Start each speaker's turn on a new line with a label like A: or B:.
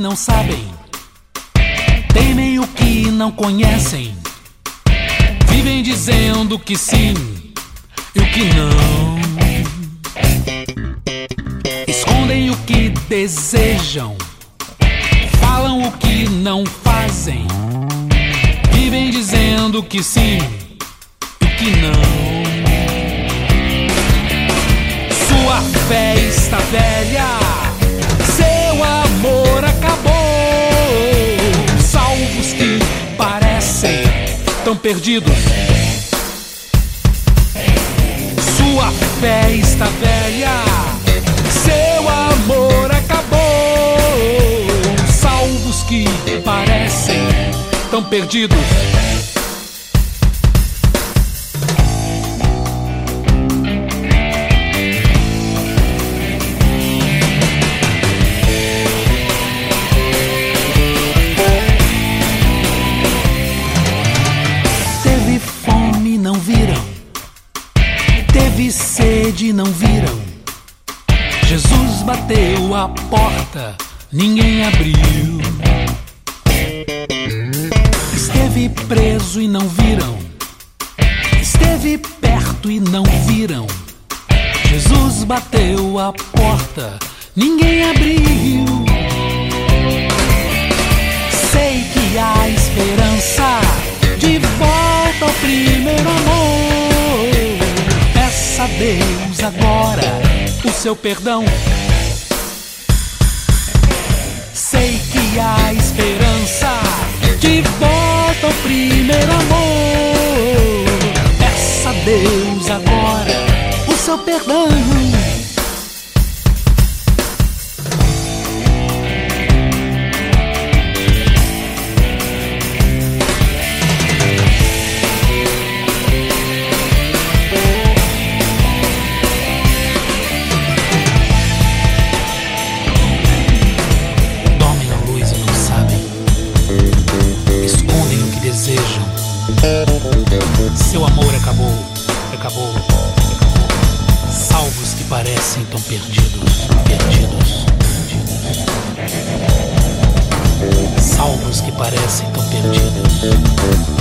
A: não sabem, temem o que não conhecem, vivem dizendo que sim e o que não, escondem o que desejam, falam o que não fazem, vivem dizendo que sim e o que não. Sua fé está velha, seu amor acabou. Salvos que parecem tão perdidos. Sua fé está velha, seu amor acabou. Salvos que parecem tão perdidos. Teve sede, não viram. Jesus bateu a porta, ninguém abriu. Esteve preso e não viram. Esteve perto e não viram. Jesus bateu a porta, ninguém abriu. Sei que há esperança de volta ao primeiro amor. Peça a Deus agora o seu perdão. Sei que há esperança de volta ao primeiro amor. Peça a Deus agora o seu perdão. Seu amor acabou, acabou, acabou. Salvos que parecem tão perdidos, perdidos, perdidos. Salvos que parecem tão perdidos.